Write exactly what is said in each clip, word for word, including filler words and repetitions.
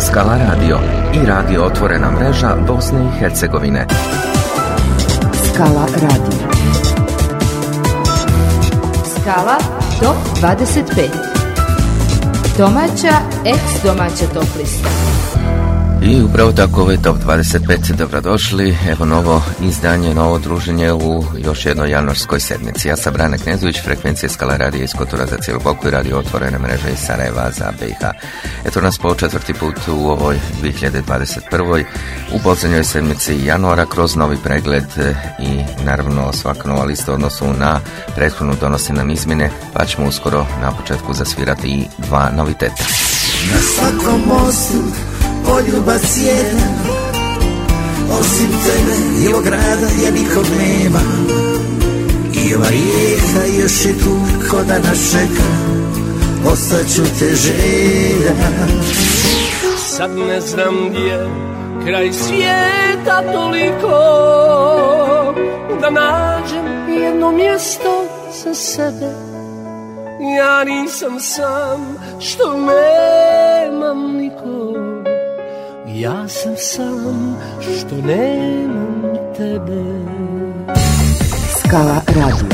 Skala Radio i radio Otvorena mreža Bosne i Hercegovine. Skala Radio. Skala top dvadeset pet. Domaća, ex-domaća top lista. I upravo tako ovaj top dvadeset pet, dobrodošli, evo novo izdanje, novo druženje u još jednoj januarskoj sedmici. Ja sam Brane Knezović, frekvencije Skala radija iz Kotora za cijelu Boku i radio Otvorene mreže iz Sarajeva za B i H. Eto nas po četvrti put u ovoj dvije hiljade dvadeset prve. u posljednjoj sedmici januara kroz novi pregled i naravno svaka nova lista u odnosu na prethodnu donosi nam izmjene, pa ćemo uskoro na početku zasvirati i dva noviteta. Na svakom mostu poljubac jedan, osim tebe i ovog grada ja nikog nema. I ova rijeka još je tu ko da nas čeka, ostaću te želja. Sad ne znam gdje kraj svijeta toliko, da nađem jedno mjesto za sebe. Ja nisam sam što nemam nikog, ja sam sam što nemam tebe. Skala Radio.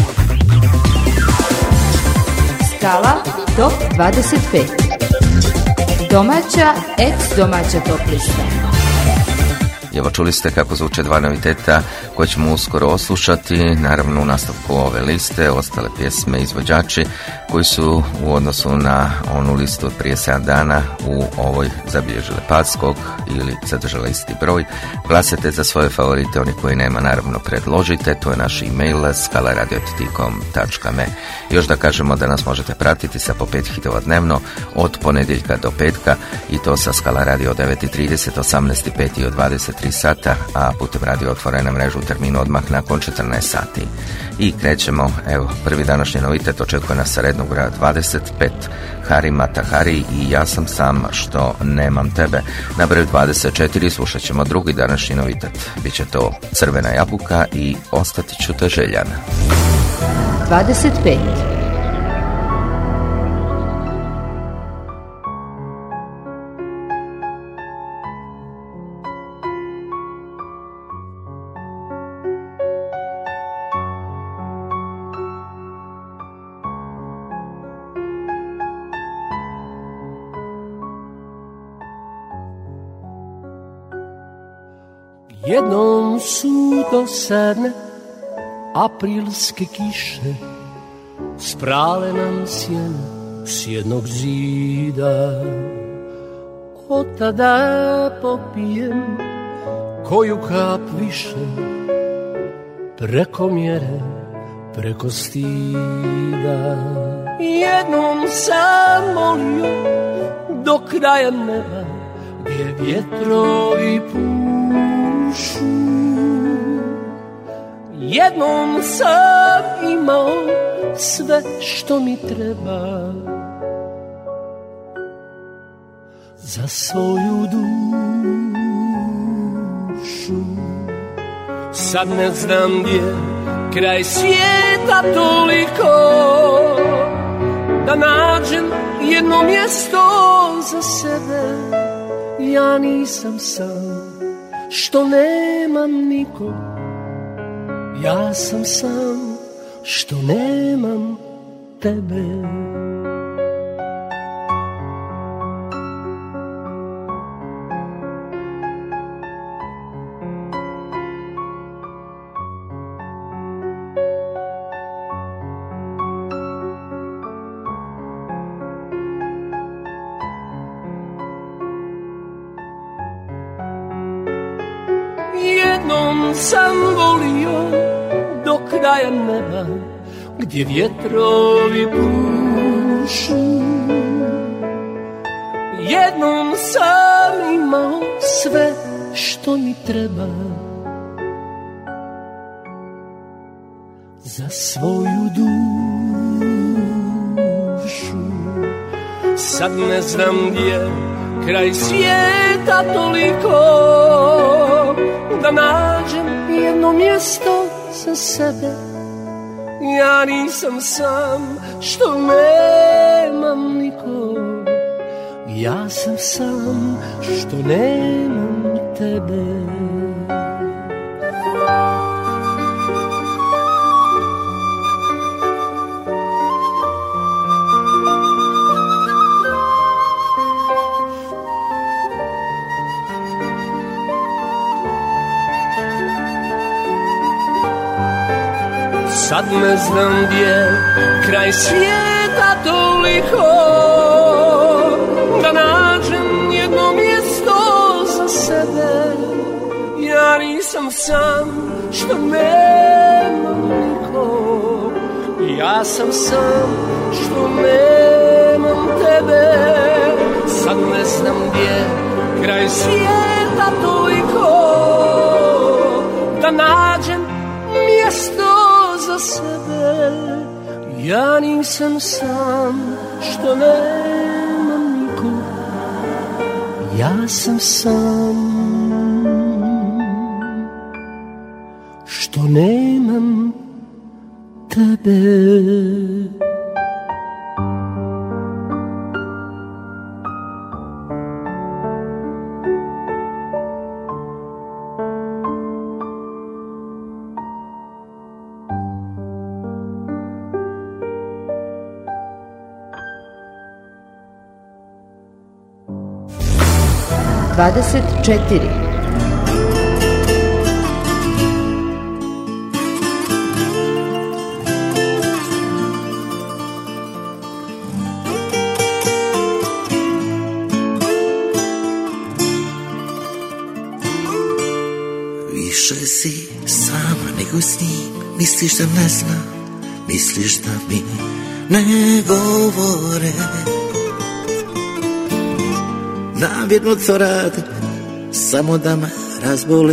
Skala top dvadeset pet. Domaća, ex-domaća top lista. Evo čuli ste kako zvuče dva noviteta koje ćemo uskoro oslušati, naravno u nastavku ove liste, ostale pjesme, izvođači koji su u odnosu na onu listu od prije sedam dana u ovoj zabilježile pad skok ili zadržale isti broj. Glasajte za svoje favorite, oni koji nema naravno predložite, to je naš e-mail skala radio točka com točka me. Još da kažemo da nas možete pratiti sa po pet hitova dnevno od ponedjeljka do petka i to sa Skala radio od devet i trideset, osamnaest i pet i od dvadeset tri sata, a putem radio Otvorena mreža u terminu odmah nakon četrnaest sati. I krećemo, evo, prvi današnji novitet očekuje nas sa rednog broja dvadeset pet, Hari Matahari i Ja sam sam što nemam tebe. Na broju dvadeset četiri slušat ćemo drugi današnji novitet, biće to Crvena jabuka i Ostati ću te željan. dvadeset pet. Jednom su dosadne aprilske kiše sprale nam sjene s jednog zida. Od tada popijem koju kap više, preko mjere, preko stida. Jednom sam molio do kraja neba gdje vjetrovi pušu. Jednom sam imao sve što mi treba za svoju dušu. Sad ne znam gdje kraj svijeta toliko, da nađem jedno mjesto za sebe. Ja nisam sam što nemam nikog, ja sam sam što nemam tebe. Jednom sam volio do kraja neba gdje vjetrovi pušu. Jednom sam imao sve što mi treba za svoju dušu. Sad ne znam gdje kraj svijeta toliko, da nađem jedno mjesto za sebe. Ja nisam sam što nemam nikog, Ja sam sam što nemam tebe. Sad ne znam gdje kraj svijeta toliko da nađem jedno mjesto za sebe. Ja nisam sam što nemam niko, ja sam sam što nemam tebe. Sad ne znam gdje kraj svijeta toliko da nađem mjesto za sebe. Ja nisam sam što nemam niko, ja sam sam što nemam tebe. dvadeset četiri. Više si sama nego s njim, misliš da ne znam, misliš da mi ne govore. Namjerno to rade, samo da me razbole.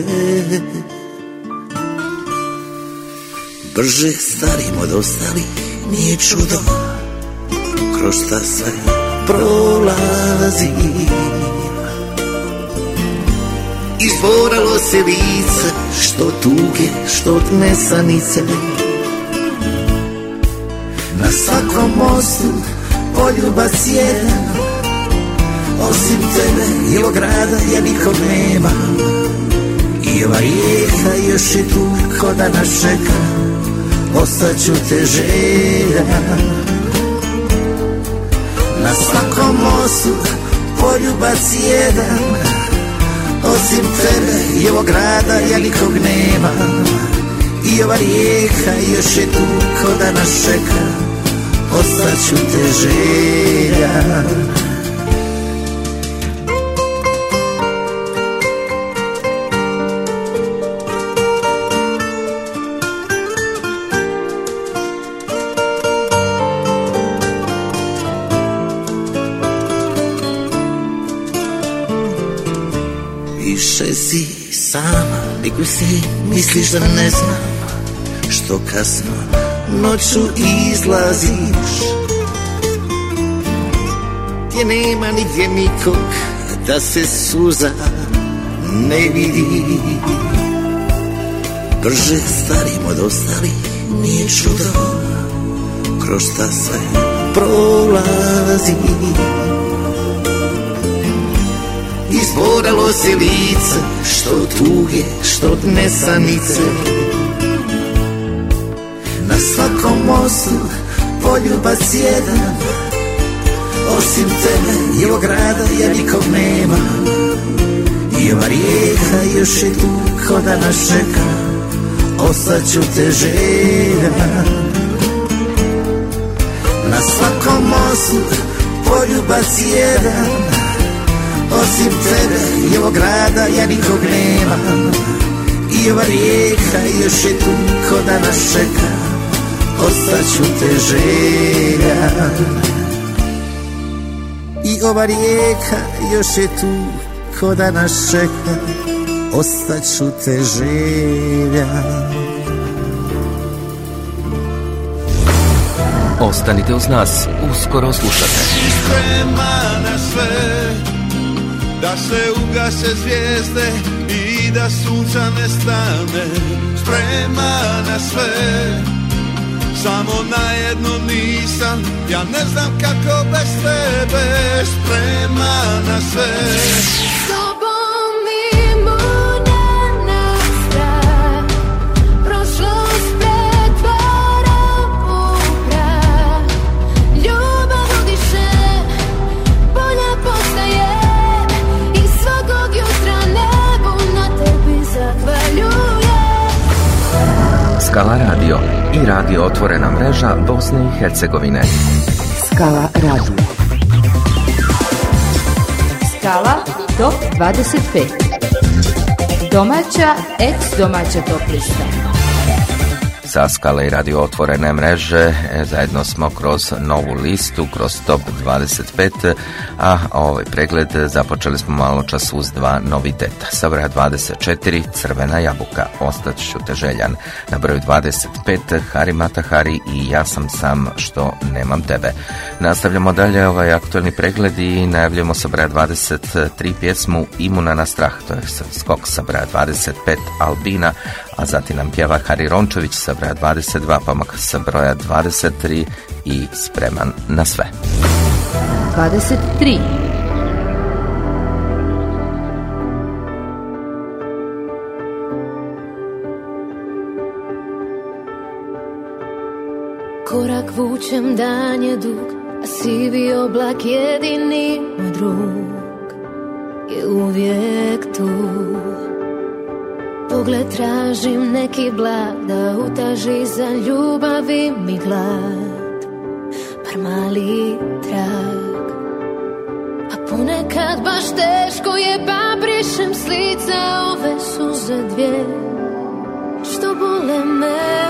Brže starim od ostalih, nije čudo, kroz šta sve prolazi. Izboralo se lice, što tuge, što nesanice. Na svakom mostu poljubac jedan, osim tebe i ovog grada ja nikog nema. I ova rijeka još je tu ko da nas čeka, ostaću te želja. Na svakom mostu poljubac jedan, osim tebe i ovog grada ja nikog nema. I ova rijeka još je tu ko da nas čeka, ostaću te želja. Više si sama nego si, misliš da ne znam, što kasno noću izlaziš. Gdje nema nigdje nikog, da se suza ne vidi. Brže starim od ostalih, nije čudo, kroz šta sve prolazi. Izboralo se lice, što tuge, što nesanice. Na svakom mostu poljubac jedan, osim tebe i ovog grada ja nikog nema. I ova rijeka još je tu ko da nas čeka, ostaću te želja. Na svakom mostu poljubac jedan, osim tebe i ovog grada ja nikog nema. I ova rijeka još je tu ko da nas čeka, ostaću te želja. I ova rijeka još je tu ko da nas čeka, ostaću te želja. Ostanite uz nas, uskoro slušate. Sprema na sve, da se ugase zvijezde i da sunca nestane. Sprema na sve, samo na jedno nisam, ja ne znam kako bez tebe, spreman na sve. S tobom imunena strah, prošlost pretvaram u prah, ljubav udiše, bolja postaje i svakog jutra nebu na tebi zahvaljuje. Skala radio i radio otvorena mreža Bosne i Hercegovine. Skala radio. Skala top dvadeset pet. Domaća, ex-domaća top lista. Sa Skale i radio otvorene mreže zajedno smo kroz novu listu, kroz top dvadeset pet, a ovaj pregled započeli smo malo čas uz dva noviteta. Sa broja dvadeset četiri Crvena jabuka, Ostat ću te željan. Na broju dvadeset pet Hari Matahari i Ja sam sam što nemam tebe. Nastavljamo dalje ovaj aktualni pregled i najavljamo sa broja dvadeset tri pjesmu Imuna na strah, to je skok sa broja dvadeset pet Albina, a zatim nam pjeva Hari Rončević sa broja dvadeset dva, pomak sa broja dvadeset tri i Spreman na sve. dvadeset tri. Korak vučem, dan je dug, a sivi oblak jedini moj drug je uvijek tu. Pogled tražim neki blag da utaži za ljubavi mi glad, par mali trag. A ponekad baš teško je, pa brišem s lica ove suze dvije što bole me.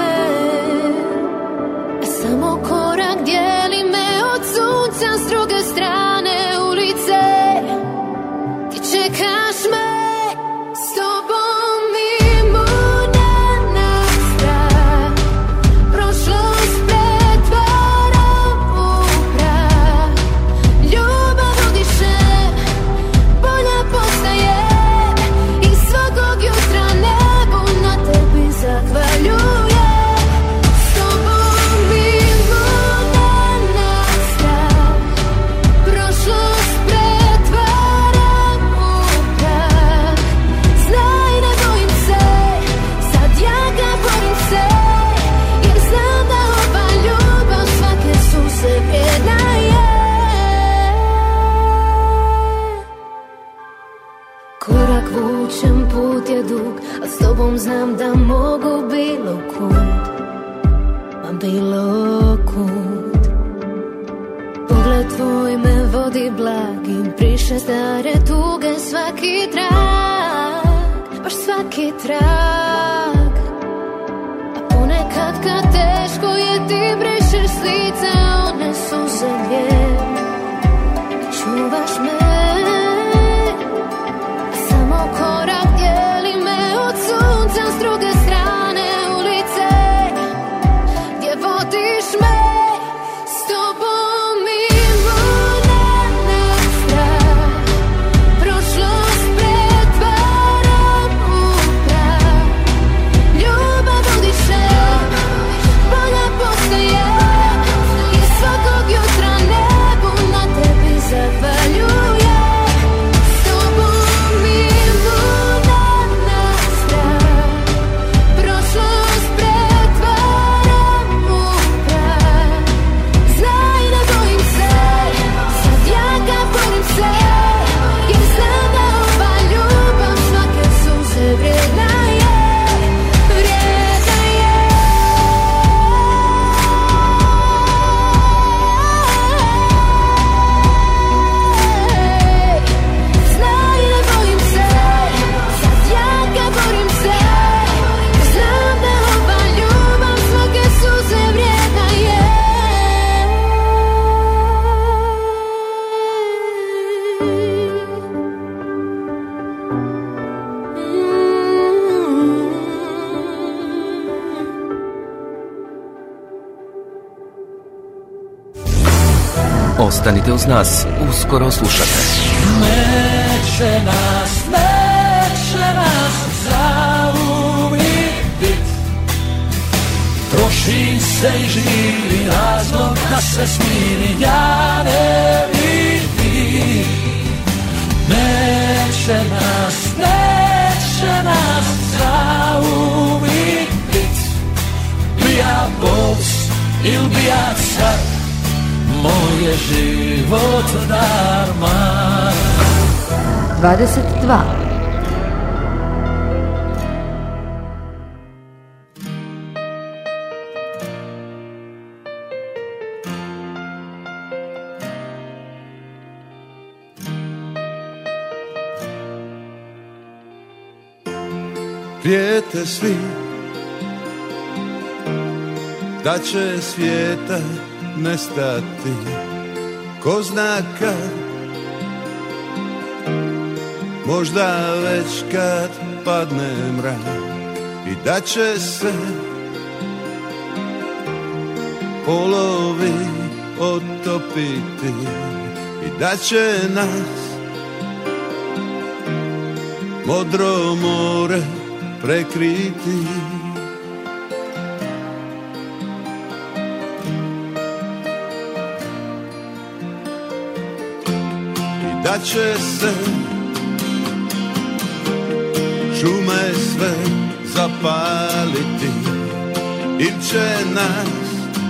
A samo korak dijeli me od sunca s druge strane ulice. Ti čekaš me s tobom. Znam da mogu bilo kud, ma bilo kud. Pogled tvoj me vodi blagim, briše stare tuge, svaki trag, baš svaki trag. A ponekad kad teško je, ti brišeš s lica one suze dvije, čuvaš me. A samo korak dijeli me od sunca s druge strane ulice, gdje vodiš me s tobom imuna na strah, prošlost pretvaram u prah, ljubav udiše, bolja postaje i svakog jutra nebu na tebi zahvaljuje. Ostanite uz nas, uskoro slušate. Neće nas, neće nas zauvijek bit, troši se se i živi razlog da se smiri, ja ne vidim. Neće nas, neće nas zauvijek bit, bija bos il bija car, moj je život darman. dvadeset dva. Prijete svi da će svijeta nestati, ko zna kad, možda već kad padne mrak, i da će se polovi otopiti, i da će nas modro more prekriti. I da će se šume sve zapaliti, il će nas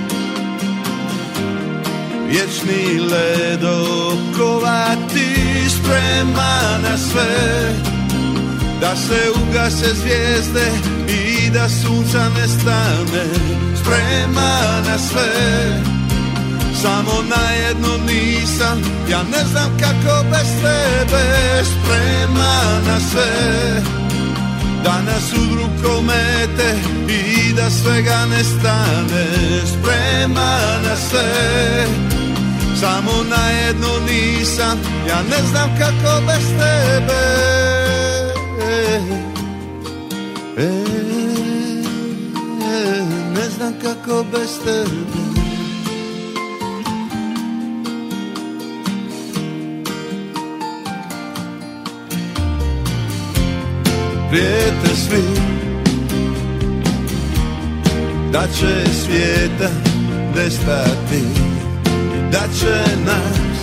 vječni led okovati, sprema na sve, da se ugase zvijezde i da sunca ne stane, sprema na sve, samo na jedno nisam, ja ne znam kako bez tebe, sprema na sve, da nas udru komete i da svega ne stane, sprema na sve, samo na jedno nisam, ja ne znam kako bez tebe. E, e, e, ne znam kako bez tebe. Prijete svi da će svijeta nestati, i da će nas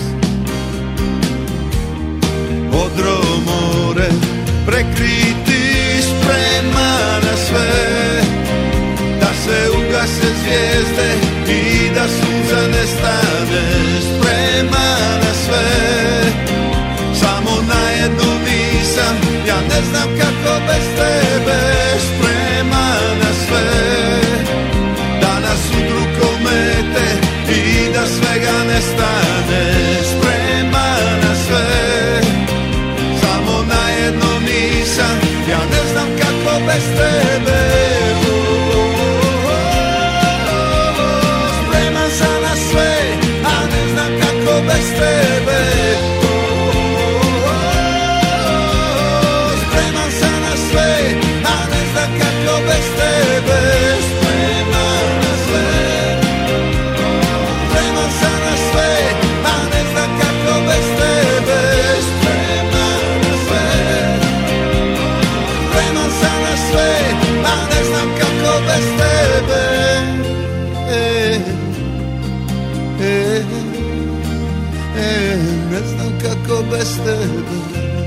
modro more prekriti, sprema na sve, da se ugase zvijezde i da sunca ne stane, sprema na sve, samo na jednu nisam, ja ne znam kako bez tebe, sprema na sve, da nas udru komete i da svega ne stane, sprema na sve, samo na jedno nisam, ja ne znam kako bez tebe. Spreman sam na sve, a ne znam kako bez tebe. Spreman sam na sve, a ne znam kako bez tebe. Spreman na sve, spreman sam na sve, a ne znam kako bez tebe. Spreman na sve, spreman sam na sve, a ne znam kako bez tebe. E, e, e, ne znam kako bez tebe.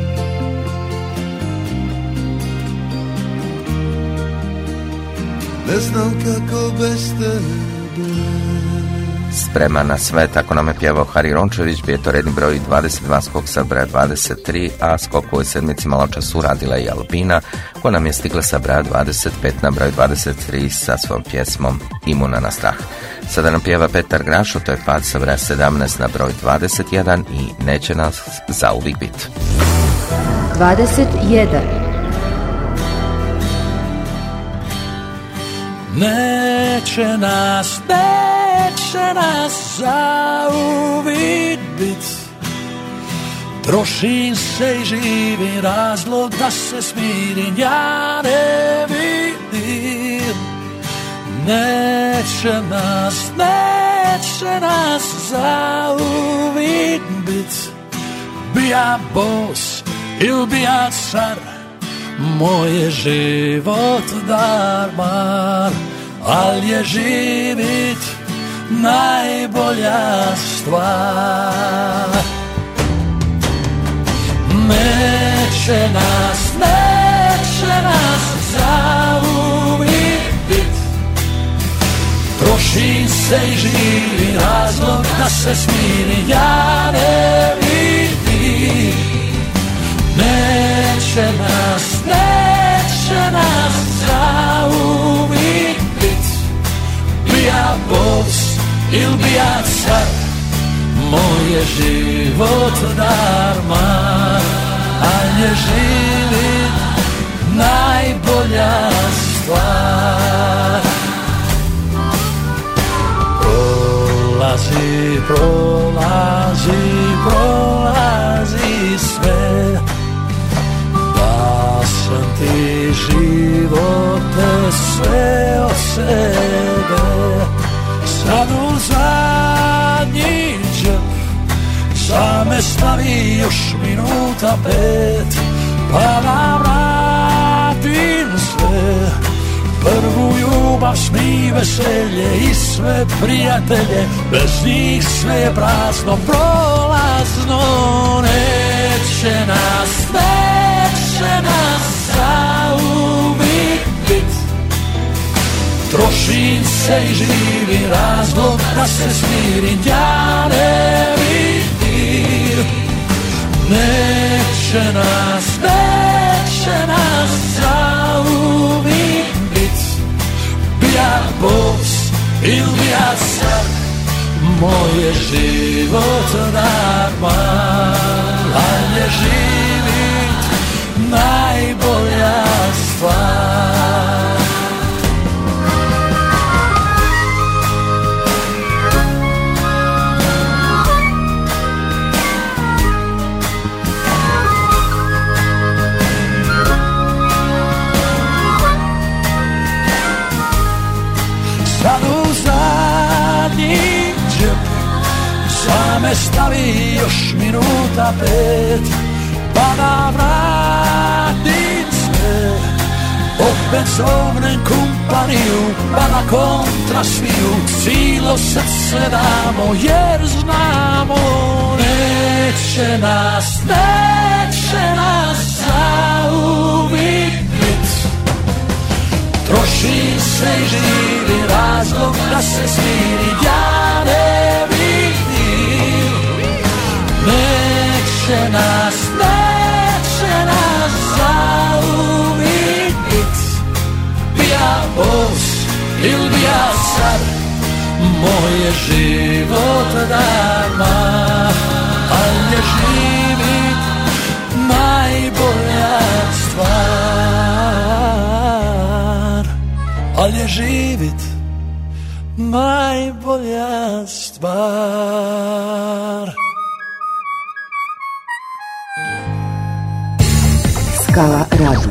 Ne znam kako bez tebe. Spreman na sve, tako nam je pjevao Hari Rončević, bio je to redni broj dvadeset dva, skok sa broja dvadeset tri, a skok u ovoj sedmici malo čas uradila i Alpina, koja nam je stigla sa broja dvadeset pet na broj dvadeset tri sa svojom pjesmom Imuna na strah. Sada nam pjeva Petar Grašo, to je pad sa broja sedamnaest na broj dvadeset jedan i neće nas zauvijek bit. dvadeset jedan. Neće nas, neće nas zauvijek bit, trošim se i živim razlog da se smirim, ja ne vidim. Neće nas, neće nas zauvijek bit, bija bos il bija car, moj je život darman. al je živit najbolja stvar. Neće nas, neće nas zauvijek bit, troši se i živi razlog da se smiri, ja ne vidim. Neće nas, neće nas zauvijek bit, bija boss il bija car, moj je život darma, a je živit najbolja stvar. Prolazi, prolazi, prolazi sve, da sam ti živote sve od sebe. Sad u zadnji džep za me stavi još minuta pet, pa da vratim sve, prvu ljubav, smi, veselje i sve prijatelje, bez njih sve je prazno, prolazno. Neće nas, neće nas zauvijek bit, trošim se i živi razlog da se smirim, ja ne vidim. Neće nas, neće nas zauvijek bit, bija boss il bija car, moj je život darma, a je živit najbolja stvar. Sad u zadnji džep za me stavi još minuta pet, pa da vratim sve, opet zovnem kumpaniju, pa na kontra sviju cijelo srce damo, jer znamo neće nas, neće nas zauvijek bit, troši se i živi razlog da se smiri, ja ne vidim. Neće nas, neće nas zauvijek bit, bija boss il bija car, moj je život darma, al je živit najbolja stvar, al je živit najbolja stvar. Skala radio.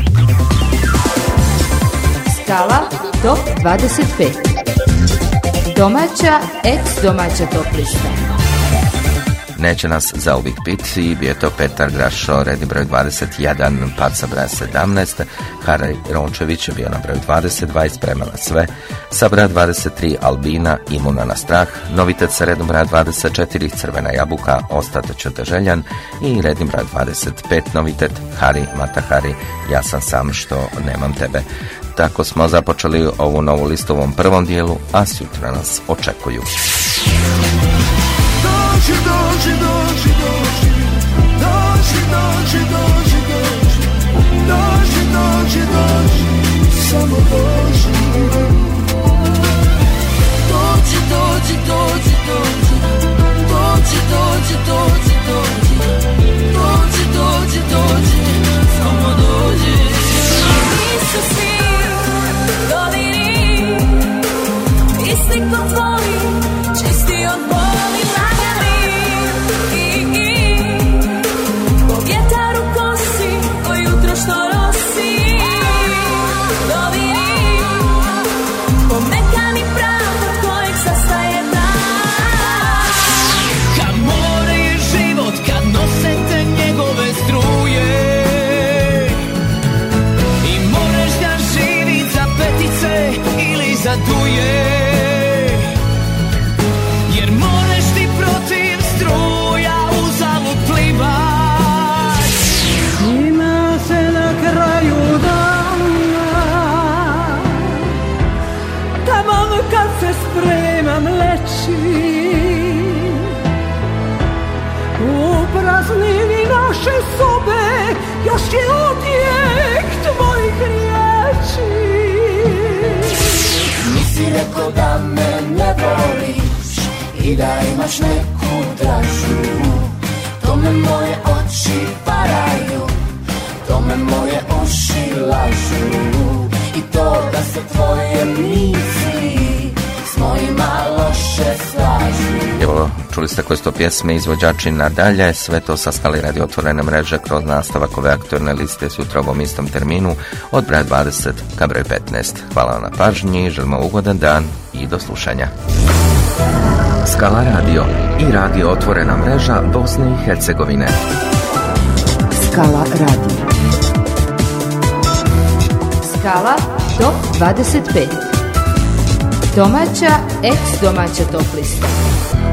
Skala top dvadeset pet. Domaća, ex-domaća top lista. Neće nas zauvijek bit i bio je to Petar Grašo, redni broj dvadeset jedan, pad sa broja sedamnaest, Haraj Rončević je bio na broju dvadeset dva, spremala sve, sa broja dvadeset tri Albina, Imuna na strah, novitet sa rednom broja dvadeset četiri, Crvena jabuka, Ostati ću te željan i rednim broj dvadeset pet, novitet Hari Matahari, Ja sam sam što nemam tebe. Tako smo započeli ovu novu listu u ovom prvom dijelu, a sutra nas očekuju. Dođi, dođi, dođi, dođi, dođi, dođi, dođi, dođi, dođi, dođi, dođi, samo dođi. Dođi, dođi, dođi, dođi, dođi, dođi, dođi, dođi, dođi, dođi, dođi, samo dođi. Nisu svi dolini, isti ko tvoji, čisti od boli lagani. naše sobe još je odjek tvojih riječi. Nisi rekao da me ne voliš i da imaš neku dražu. To me moje oči varaju, to me moje uši lažu. I to da se tvoje misli s mojima loše slažu. Evo, čuli ste koje su to pjesme, izvođači nadalje, sve to sa Skale Radio otvorene mreže kroz nastavak ove aktualne liste sutra u ovom istom terminu od broja dvadeset ka broju petnaest. Hvala vam na pažnji, želimo ugodan dan i do slušanja. Skala Radio i radio otvorena mreža Bosne i Hercegovine. Skala Radio. Skala top dvadeset pet. Domaća, ex domaća top lista.